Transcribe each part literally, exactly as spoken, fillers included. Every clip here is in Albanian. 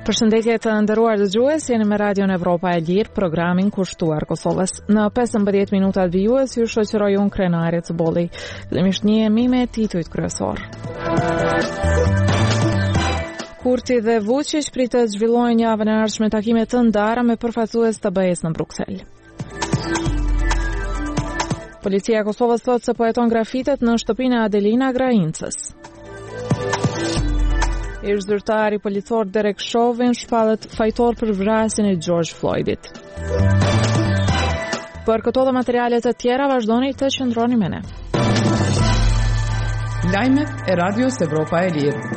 Përshëndetje të nderuar dëgjues, jeni me Radion Evropa e Lirë, programin kushtuar Kosovës. Në pesëmbëdhjetë minutat vijues ju shoqëroj unë krenari të bolli. Fillimisht njihemi me titujt kryesor. Kurti dhe Vučić pritet të zhvillojnë javën e ardhshme takime të ndara me përfaqësues të B E S në Bruksel. Policia e Kosovës thotë se po heton grafitet në shtëpinë e Adelina Graincës. Ish zyrtari policor Derek Chauvin shpallet fajtor për vrasjen e George Floydit. Për këto dhe materialet e tjera vazhdoni të qëndroni me ne. Lajmet e Radios Evropa e Lirë.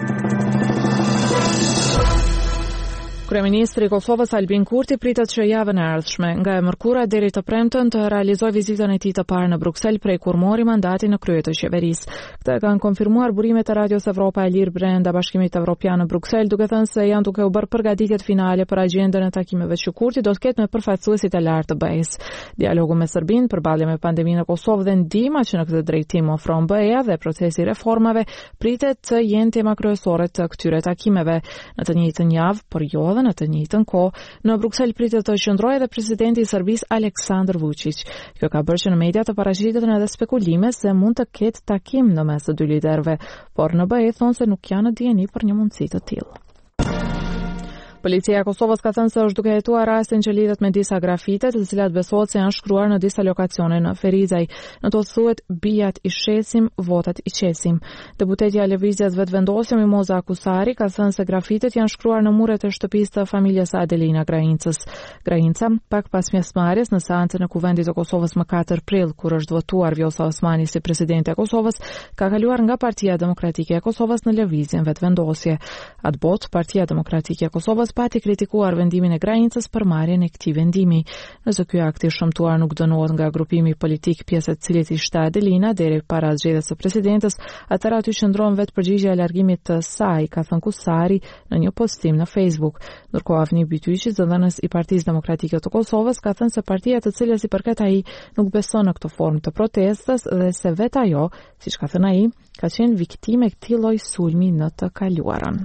Kryeministri i Kosovës Albin Kurti pritet që javën e ardhshme nga e mërkura deri të premten të realizojë vizitën e tij të parë në Bruksel prej kur mori mandatin në krye të qeverisë. Këtë e kanë konfirmuar burimet e Radios Evropa e Lirë brenda Bashkimit Evropian në Bruksel, duke thënë se janë duke u bërë përgatitjet finale për agjendën e takimeve që Kurti do të ketë me përfaqësuesit e lartë të B E S. Dialogu me Serbinë përballje me pandeminë në Kosovë dhe ndihma që në këtë drejtim ofron B E A dhe procesi i reformave pritet të jenë tema kryesore të këtyre takimeve. Në të njëjtën javë, por jo në të njëjtën kohë, në Bruksel pritet të qëndrojë edhe presidenti i Serbisë Aleksandar Vučić. Kjo ka bërë që në media të paraqiten edhe spekulime se mund të ketë takim në mes të dy liderëve, por në B E thonë se nuk janë në dieni për një mundësi të tillë. Policia e Kosovës ka thënë se është duke hetuar rastin që lidhet me disa grafite, të cilat besohet se janë shkruar në disa lokacione në Ferizaj. Në to thuhet bijat i shesim, votat i qesim. Deputetja e Lëvizjes Vetëvendosje Mimoza Akusari ka thënë se grafitet janë shkruar në muret e shtëpisë të familjes së Adelina Graincës. Grainca, pak pas pjesëmarrjes në seancën e Kuvendit të Kosovës më katër prill, kur është votuar Vjosa Osmani si presidente e Kosovës, ka kaluar nga Partia Demokratike e Kosovës në Lëvizjen Vetëvendosje. Atë botë, Partia Demokratike e Kosovës pati kritikuar vendimin e Graincës për marrjen e këtij vendimi. Nëse ky akt i shëmtuar nuk dënohet nga grupimi politik pjesë e cilit ishte Adelina deri para zgjedhjes së presidentes, atëherë aty qëndron vetë përgjigjja e largimit të saj, ka thënë Kusari në një postim në Facebook. Ndërkohë Avni Bytyqi, zëdhënës i Partisë Demokratike të Kosovës, ka thënë se partia të cilës i përket ai nuk beson në këtë formë të protestës dhe se vetë ajo, siç ka thënë ai, ka qenë viktime e këtij lloji sulmi në të kaluarën.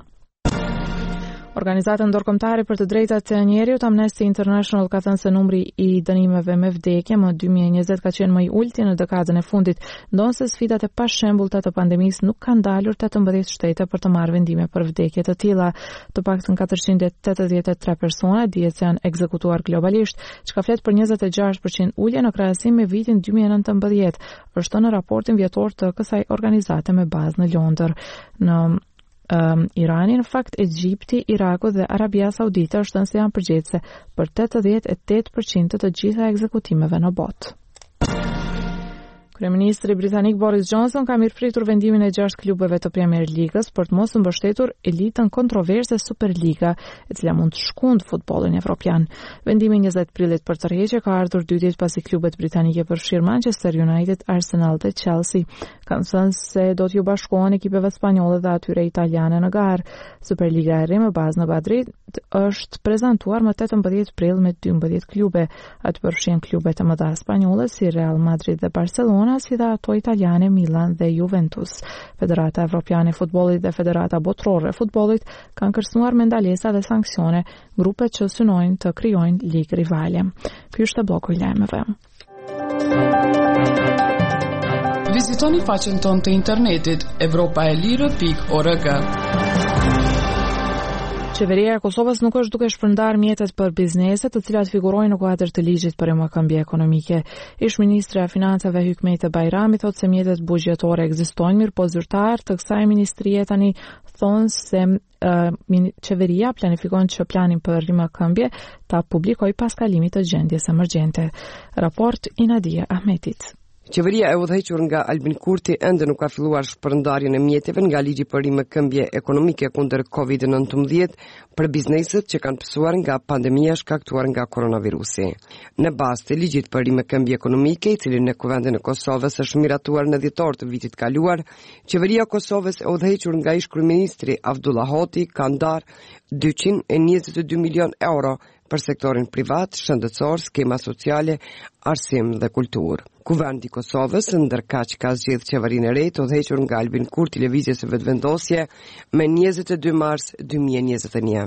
Organizata ndërkombëtare për të drejtat e njerëzit Amnesty International ka thënë se numri i dënimeve me vdekje më dy mijë e njëzet ka qenë më i ulti në dekadën e fundit, ndonse sfidat e pashembullta të pandemisë nuk kanë dalur tetëmbëdhjetë shtete për të marrë vendime për vdekje të tilla. Të paktën katërqind e tetëdhjetë e tre persona dihet se janë ekzekutuar globalisht, çka flet për njëzet e gjashtë përqind ulje në krahasim me vitin dy mijë e nëntëmbëdhjetë, është në raportin vjetor të kësaj organizate me bazë në Londër. Në Um, Irani, në fakt, Egjipti, Iraku dhe Arabia Saudite është thënë se janë përgjegjëse për tetëdhjetë e tetë përqind të gjitha ekzekutimeve në botë. Kryeministri britanik Boris Johnson ka mirëpritur vendimin e gjashtë klubeve të Premier Ligës për të mos mbështetur elitën kontroverse Superliga, e cila mund të shkundë futbollin evropian. Vendimi i njëzet prillit për tërheqje ka ardhur dy ditë pasi klubet britanike përfshirë Manchester United, Arsenal dhe Chelsea kanë thënë se do t'ju bashkohen ekipeve spanjolle dhe atyre italiane në garë. Superliga e re me bazë në Madrid është prezantuar më tetëmbëdhjetë prill me dymbëdhjetë klube. Atë përfshin klubet e mëdha spanjolle si Real Madrid dhe Barcelona, si dhe ato italiane Milan dhe Juventus. Federata Evropiane e Futbollit dhe Federata Botërore e Futbollit kanë kërcënuar me ndalesa dhe sanksione grupet që synojnë të krijojnë ligë rivale. Ky është bloku i lajmeve. Vizitoni faqen tonë të internetit evropaelire pikë org. Qeveria e Kosovës nuk është duke shpërndar mjetet për bizneset të cilat figurojnë në kuadër të ligjit për rimakëmbje ekonomike. Ish ministri e Financave Hykmete Bajrami thotë se mjetet buxhetore ekzistojnë, mirë po zyrtar të kësaj ministrie tani thonë se uh, qeveria planifikon që planin për rimakëmbje ta publikojë pas kalimit të gjendjes emergjente. Raport i Nadia Ahmetit. Qeveria e udhëhequr nga Albin Kurti ende nuk ka filluar shpërndarjen e mjeteve nga ligji për rimakëmbje ekonomike kundër kovid nëntëmbëdhjetë për bizneset që kanë pësuar nga pandemia shkaktuar nga koronavirusi. Në bazë të ligjit për rimakëmbje ekonomike, i cili në Kuvendin e Kosovës është miratuar në dhjetor të vitit kaluar, qeveria e Kosovës e udhëhequr nga ish kryeministri Avdullah Hoti ka ndarë dyqind e njëzet e dy milion euro për sektorin privat, shëndetësor, skema sociale, arsim dhe kulturë. Kuvendi i Kosovës, ndërkaq ka zgjedhur qeverinë e re të udhëhequr nga Albin Kurti, lëvizjes së vetëvendosje me njëzet e dy mars dy mijë e njëzet e një.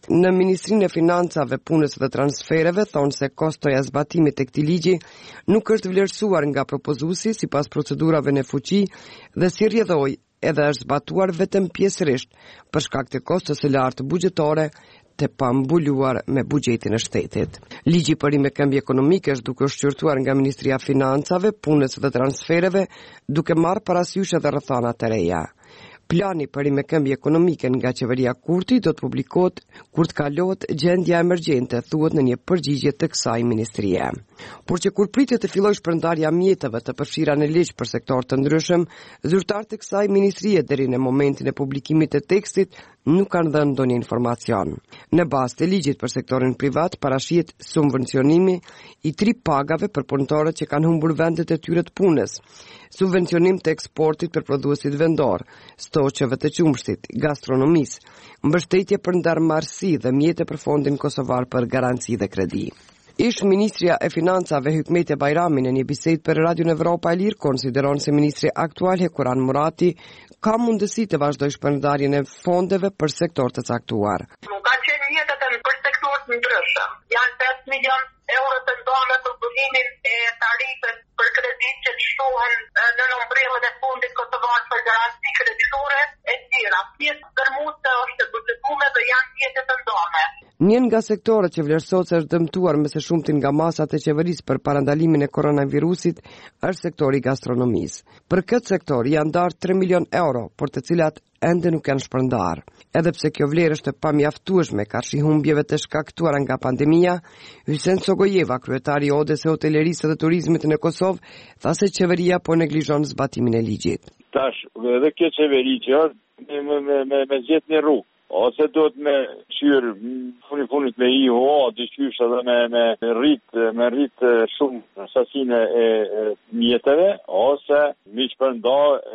Në Ministrinë e Financave, Punës dhe Transfereve thonë se kostoja e zbatimit të këtij ligji nuk është vlerësuar nga propozuesi sipas procedurave në fuqi dhe si rrjedhoi edhe është zbatuar vetëm pjesërisht për shkak të kostës së lartë buxhetore të pambuluar me buxhetin e shtetit. Ligji për rimekëmbje ekonomike është duke u shqyrtuar nga Ministria e Financave, Punës dhe Transfereve, duke marrë parasysh edhe rrethana të reja. Plani për rimekëmbje ekonomike nga qeveria Kurti do të publikohet kur të kalohet gjendja emergjente, thuhet në një përgjigje të kësaj ministrie. Por që kur pritet të fillojë shpërndarja mjeteve të përfshira në ligj për sektor të ndryshëm, zyrtarët e kësaj ministrie deri në momentin e publikimit të tekstit nuk kanë dhënë ndonjë informacion. Në bazë të ligjit për sektorin privat parashihet subvencionimi i tri pagave për punëtorët që kanë humbur vendet e tyre të punës, subvencionim të eksportit për prodhuesit vendor, stoqeve të qumshtit, gastronomisë, mbështetje për ndarëmarrësi dhe mjete për Fondin Kosovar për Garanci dhe Kredi. Ish Ministria e Financave Hykmete Bajrami në një bisedë për Radio Evropa e Lirë konsideron se ministri aktual Hekuran Murati ka mundësi të vazhdojë shpërndarjen e fondeve për sektor të caktuar. Nuk ka qenë mjetet për sektor të ndryshëm. Janë pesë milion euro të ndome për bulimin e tarifës për kredit që të shtohen në nëmbrellën e Fondit Kosovar për Garanci Kreditore e tjera. Pjesë gërmuese është buxhetuar dhe janë mjete të ndome. Një nga sektorët që vlerësohet se është dëmtuar me së shumti nga masat e qeverisë për parandalimin e koronavirusit është sektori gastronomisë. Për këtë sektor janë ndarë tre milion euro, por të cilat ende nuk janë shpërndar. Edhe pse kjo vlerë është pamjaftueshme karshi humbjeve të shkaktuara nga pandemia, Hysen Sogojeva, kryetari i Odes së Hotelerisë dhe Turizmit në Kosovë, tha se qeveria po neglizhon zbatimin e ligjit. Tash, edhe kjo qeveri që është me, me, me, me zgjet një rrugë, ose do të me qyrë funit funit me I O A, dyqysh edhe me, me rrit, me rrit shumë sasinë e, e mjeteve, ose mi shpërnda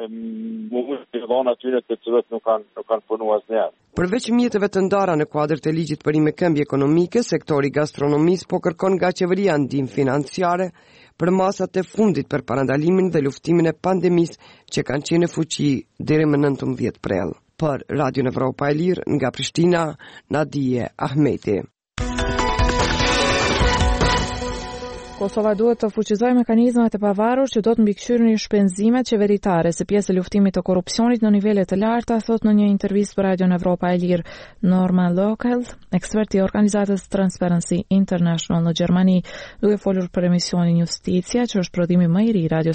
mund të dhona atyre të cilët nuk kanë, nuk kanë punu asnjëherë. Përveç mjeteve të ndara në kuadër të ligjit për rimekëmbje ekonomike, sektori gastronomisë po kërkon nga qeveria ndihmë financiare për masat e fundit për parandalimin dhe luftimin e pandemisë që kanë qenë në fuqi deri më nëntëmbëdhjetë prill. Për Radio Evropa e Lirë nga Prishtina, Nadije Ahmeti. Kosova duhet të fuqizojë mekanizmat e pavarur që do të mbikëqyrnin shpenzimet qeveritare si pjesë e luftimit të korrupsionit në nivele të larta, thot në një intervistë për Radio Evropa e Lirë Norman Lokel, ekspert i organizatës Transparency International në Gjermani, duke folur për emisionin Justicia, që është prodhimi më i ri i Radio